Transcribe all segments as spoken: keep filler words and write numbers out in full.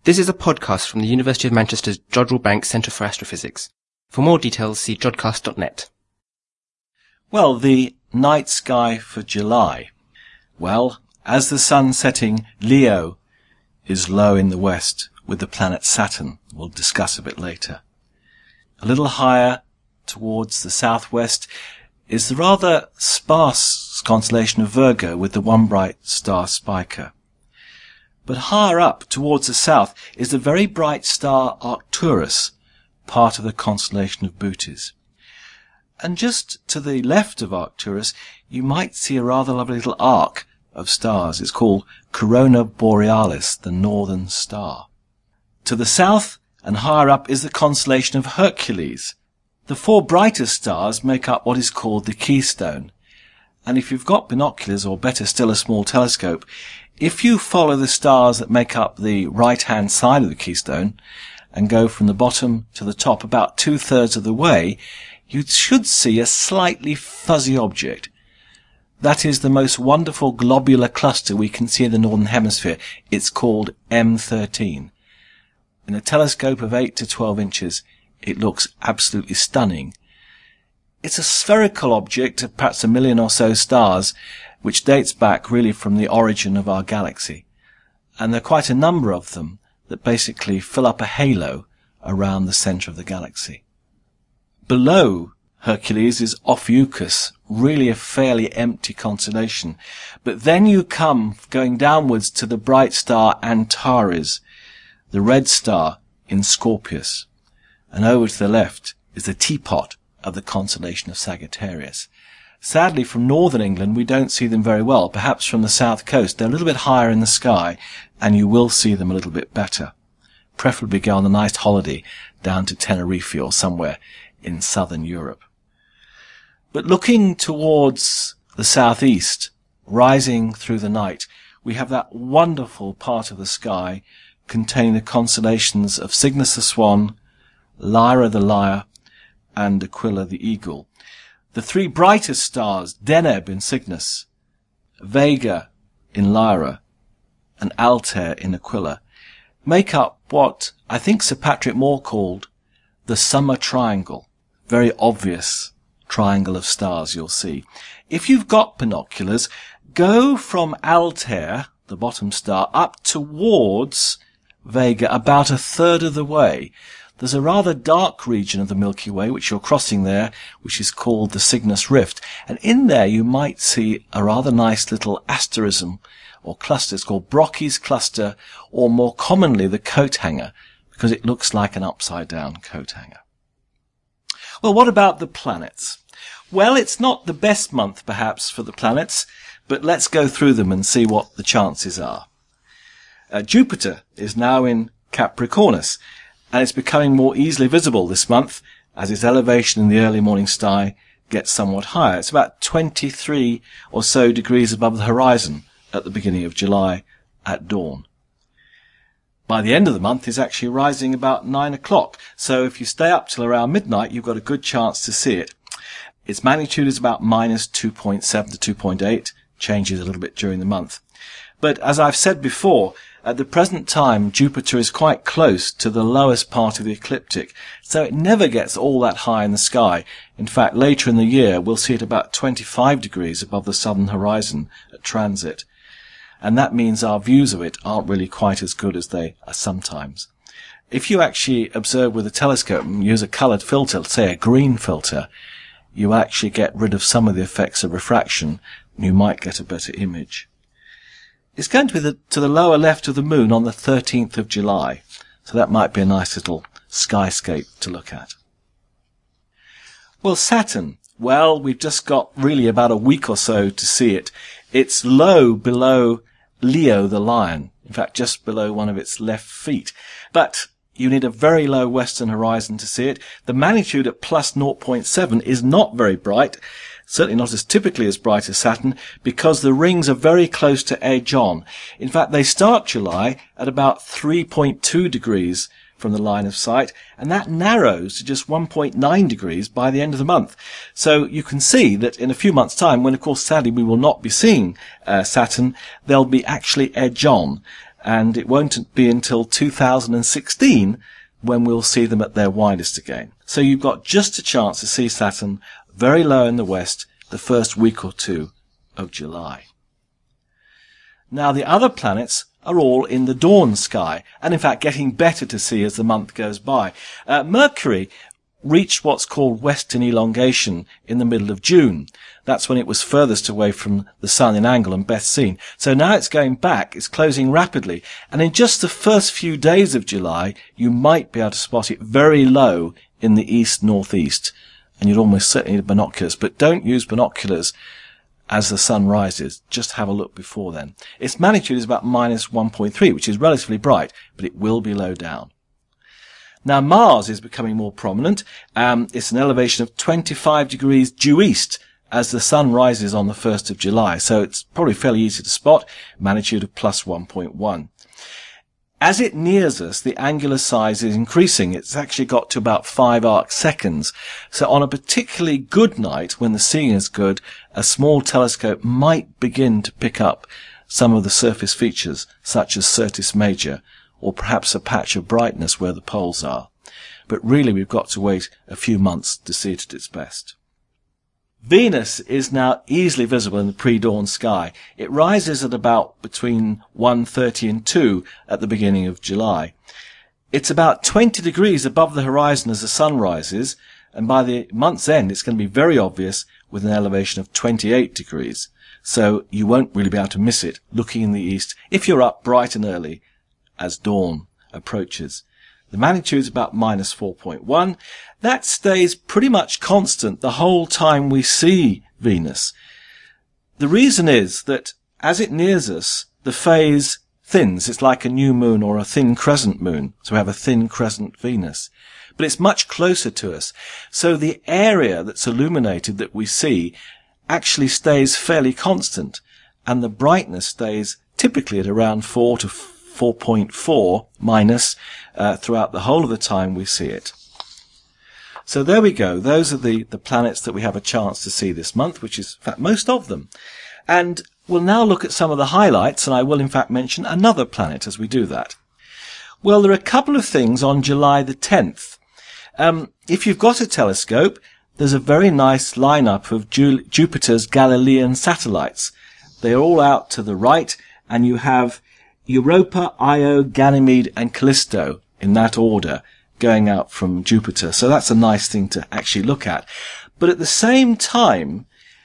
This is a podcast from the University of Manchester's Jodrell Bank Centre for Astrophysics. For more details, see jodcast dot net. Well, the night sky for July. Well, as the sun setting, Leo is low in the west with the planet Saturn. We'll discuss a bit later. A little higher towards the southwest is the rather sparse constellation of Virgo with the one bright star Spica. But higher up towards the south is the very bright star Arcturus, part of the constellation of Bootes. And just to the left of Arcturus, you might see a rather lovely little arc of stars. It's called Corona Borealis, the northern star. To the south and higher up is the constellation of Hercules. The four brightest stars make up what is called the keystone. And if you've got binoculars, or better still a small telescope, if you follow the stars that make up the right-hand side of the keystone and go from the bottom to the top about two-thirds of the way, you should see a slightly fuzzy object. That is the most wonderful globular cluster we can see in the Northern Hemisphere. It's called M thirteen. In a telescope of eight to twelve inches, it looks absolutely stunning. It's a spherical object of perhaps a million or so stars, which dates back really from the origin of our galaxy. And there are quite a number of them that basically fill up a halo around the centre of the galaxy. Below Hercules is Ophiuchus, really a fairly empty constellation. But then you come going downwards to the bright star Antares, the red star in Scorpius. And over to the left is the teapot of the constellation of Sagittarius. Sadly, from northern England, we don't see them very well. Perhaps from the south coast, they're a little bit higher in the sky, and you will see them a little bit better. Preferably go on a nice holiday down to Tenerife or somewhere in southern Europe. But looking towards the southeast, rising through the night, we have that wonderful part of the sky containing the constellations of Cygnus the Swan, Lyra the Lyre, and Aquila the Eagle. The three brightest stars, Deneb in Cygnus, Vega in Lyra, and Altair in Aquila, make up what I think Sir Patrick Moore called the summer triangle. Very obvious triangle of stars you'll see. If you've got binoculars, go from Altair, the bottom star, up towards Vega about a third of the way. There's a rather dark region of the Milky Way, which you're crossing there, which is called the Cygnus Rift. And in there you might see a rather nice little asterism or cluster. It's called Brocchi's cluster, or more commonly the coat hanger, because it looks like an upside-down coat hanger. Well, what about the planets? Well, it's not the best month, perhaps, for the planets, but let's go through them and see what the chances are. Uh, Jupiter is now in Capricornus, and it's becoming more easily visible this month as its elevation in the early morning sky gets somewhat higher. It's about twenty-three or so degrees above the horizon at the beginning of July at dawn. By the end of the month, it's actually rising about nine o'clock, so if you stay up till around midnight, you've got a good chance to see it. Its magnitude is about minus two point seven to two point eight, changes a little bit during the month. But as I've said before, at the present time, Jupiter is quite close to the lowest part of the ecliptic, so it never gets all that high in the sky. In fact, later in the year, we'll see it about twenty-five degrees above the southern horizon at transit. And that means our views of it aren't really quite as good as they are sometimes. If you actually observe with a telescope and use a coloured filter, say a green filter, you actually get rid of some of the effects of refraction, and you might get a better image. It's going to be the, to the lower left of the moon on the thirteenth of July, so that might be a nice little skyscape to look at. Well, Saturn. Well, we've just got really about a week or so to see it. It's low below Leo the Lion, in fact just below one of its left feet. But you need a very low western horizon to see it. The magnitude at plus zero point seven is not very bright, certainly not as typically as bright as Saturn, because the rings are very close to edge on. In fact, they start July at about three point two degrees from the line of sight, and that narrows to just one point nine degrees by the end of the month. So you can see that in a few months' time, when of course sadly we will not be seeing uh, Saturn, they'll be actually edge on. and it won't be until two thousand sixteen when we'll see them at their widest again. So you've got just a chance to see Saturn very low in the west the first week or two of July. Now the other planets are all in the dawn sky, and in fact getting better to see as the month goes by. Uh, Mercury reached what's called western elongation in the middle of June. That's when it was furthest away from the sun in angle and best seen. So now it's going back, it's closing rapidly, and in just the first few days of July, you might be able to spot it very low in the east-northeast, and you'd almost certainly need binoculars, but don't use binoculars as the sun rises. Just have a look before then. Its magnitude is about minus one point three, which is relatively bright, but it will be low down. Now Mars is becoming more prominent. Um, it's an elevation of twenty-five degrees due east as the sun rises on the first of July, so it's probably fairly easy to spot, magnitude of plus one point one. As it nears us, the angular size is increasing. It's actually got to about five arc seconds. So on a particularly good night, when the seeing is good, a small telescope might begin to pick up some of the surface features, such as Syrtis Major, or perhaps a patch of brightness where the poles are. But really we've got to wait a few months to see it at its best. Venus is now easily visible in the pre-dawn sky. It rises at about between one thirty and two at the beginning of July. It's about twenty degrees above the horizon as the sun rises, and by the month's end it's going to be very obvious with an elevation of twenty-eight degrees. So you won't really be able to miss it looking in the east if you're up bright and early as dawn approaches. The magnitude is about minus four point one. That stays pretty much constant the whole time we see Venus. The reason is that as it nears us, the phase thins. It's like a new moon or a thin crescent moon. So we have a thin crescent Venus. But it's much closer to us. So the area that's illuminated that we see actually stays fairly constant. And the brightness stays typically at around four to four point four minus uh, throughout the whole of the time we see it. So there we go. Those are the, the planets that we have a chance to see this month, which is in fact most of them. And we'll now look at some of the highlights, and I will in fact mention another planet as we do that. Well, there are a couple of things on July the tenth. Um, if you've got a telescope, there's a very nice lineup of Ju- Jupiter's Galilean satellites. They're all out to the right, and you have Europa, Io, Ganymede and Callisto in that order going out from Jupiter. So that's a nice thing to actually look at. But at the same time,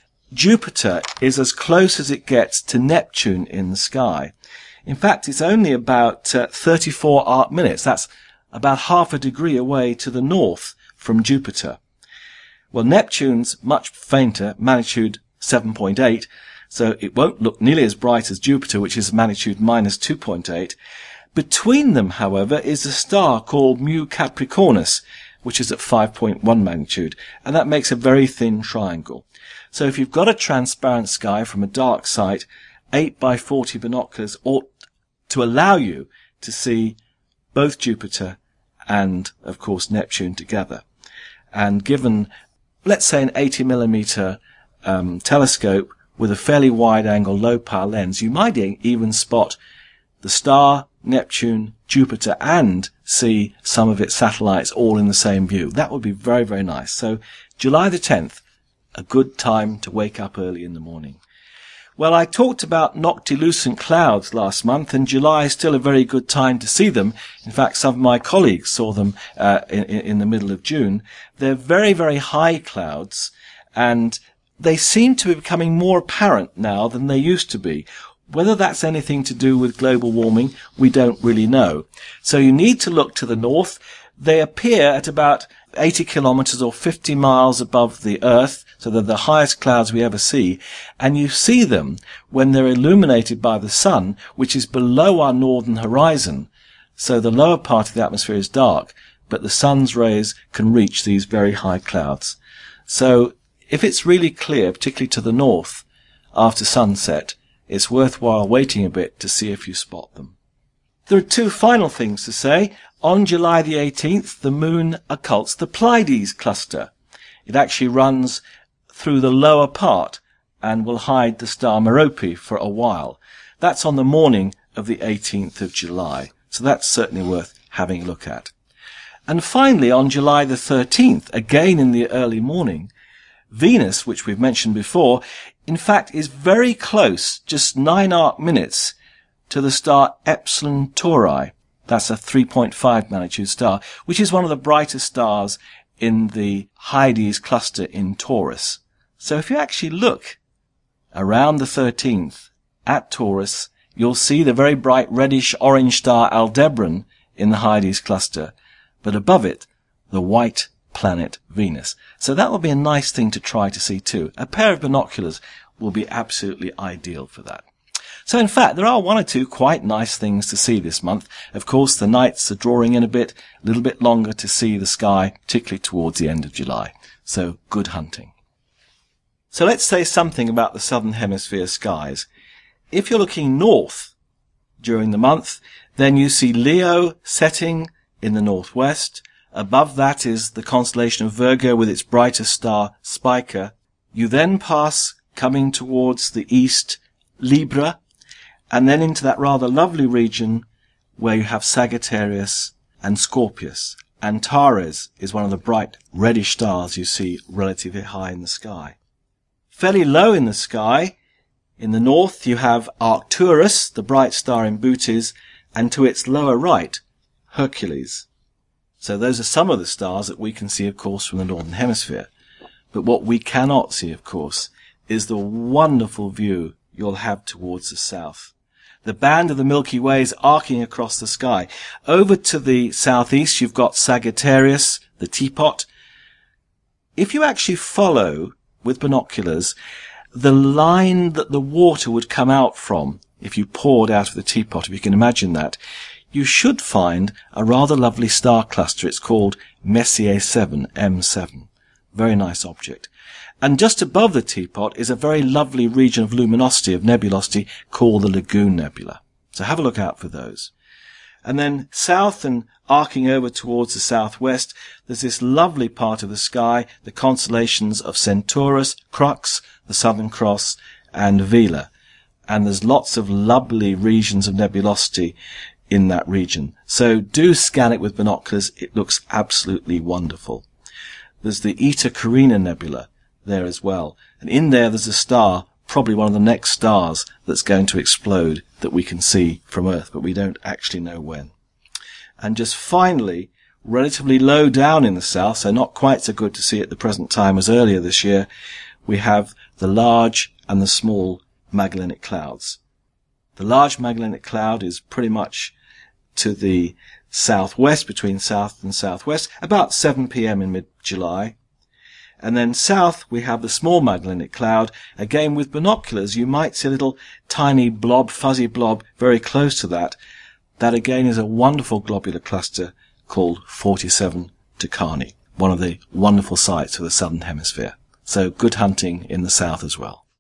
Jupiter is as close as it gets to Neptune in the sky. In fact, it's only about uh, thirty-four arc minutes. That's about half a degree away to the north from Jupiter. Well, Neptune's much fainter, magnitude seven point eight, so it won't look nearly as bright as Jupiter, which is magnitude minus two point eight. Between them, however, is a star called Mu Capricornus, which is at five point one magnitude, and that makes a very thin triangle. So if you've got a transparent sky from a dark site, eight by forty binoculars ought to allow you to see both Jupiter and, of course, Neptune together. And given, let's say, an eighty millimeter um, telescope with a fairly wide-angle, low-power lens, you might even spot the star, Neptune, Jupiter, and see some of its satellites all in the same view. That would be very, very nice. So July the tenth, a good time to wake up early in the morning. Well, I talked about noctilucent clouds last month, and July is still a very good time to see them. In fact, some of my colleagues saw them uh, in, in the middle of June. They're very, very high clouds, and they seem to be becoming more apparent now than they used to be. Whether that's anything to do with global warming, we don't really know. So you need to look to the north. They appear at about eighty kilometers or fifty miles above the Earth, so they're the highest clouds we ever see. And you see them when they're illuminated by the sun, which is below our northern horizon. So the lower part of the atmosphere is dark, but the sun's rays can reach these very high clouds. So if it's really clear, particularly to the north, after sunset, it's worthwhile waiting a bit to see if you spot them. There are two final things to say. On July the eighteenth, the moon occults the Pleiades cluster. It actually runs through the lower part and will hide the star Merope for a while. That's on the morning of the eighteenth of July. So that's certainly worth having a look at. And finally, on July the thirteenth, again in the early morning, Venus, which we've mentioned before, in fact is very close, just nine arc minutes, to the star Epsilon Tauri. That's a three point five magnitude star, which is one of the brightest stars in the Hyades cluster in Taurus. So if you actually look around the thirteenth at Taurus, you'll see the very bright reddish-orange star Aldebaran in the Hyades cluster, but above it, the white planet Venus. So that will be a nice thing to try to see too. A pair of binoculars will be absolutely ideal for that. So in fact, there are one or two quite nice things to see this month. Of course, the nights are drawing in a bit, a little bit longer to see the sky, particularly towards the end of July. So good hunting. So let's say something about the southern hemisphere skies. If you're looking north during the month, then you see Leo setting in the northwest. Above that is the constellation of Virgo with its brightest star, Spica. You then pass, coming towards the east, Libra, and then into that rather lovely region where you have Sagittarius and Scorpius. Antares is one of the bright reddish stars you see relatively high in the sky. Fairly low in the sky, in the north you have Arcturus, the bright star in Bootes, and to its lower right, Hercules. So those are some of the stars that we can see, of course, from the northern hemisphere. But what we cannot see, of course, is the wonderful view you'll have towards the south. The band of the Milky Way is arcing across the sky. Over to the southeast, you've got Sagittarius, the teapot. If you actually follow with binoculars the line that the water would come out from if you poured out of the teapot, if you can imagine that, you should find a rather lovely star cluster. It's called Messier seven, M seven. Very nice object. And just above the teapot is a very lovely region of luminosity, of nebulosity, called the Lagoon Nebula. So have a look out for those. And then south and arcing over towards the southwest, there's this lovely part of the sky, the constellations of Centaurus, Crux, the Southern Cross, and Vela. And there's lots of lovely regions of nebulosity in that region. So do scan it with binoculars. It looks absolutely wonderful. There's the Eta Carina Nebula there as well. And in there there's a star, probably one of the next stars that's going to explode that we can see from Earth, but we don't actually know when. And just finally, relatively low down in the south, so not quite so good to see at the present time as earlier this year, we have the large and the small Magellanic Clouds. The large Magellanic Cloud is pretty much to the southwest, between south and southwest, about seven p m in mid-July. And then south we have the small Magellanic Cloud. Again, with binoculars you might see a little tiny blob, fuzzy blob, very close to that. That again is a wonderful globular cluster called forty-seven Tucani, one of the wonderful sights of the southern hemisphere. So good hunting in the south as well.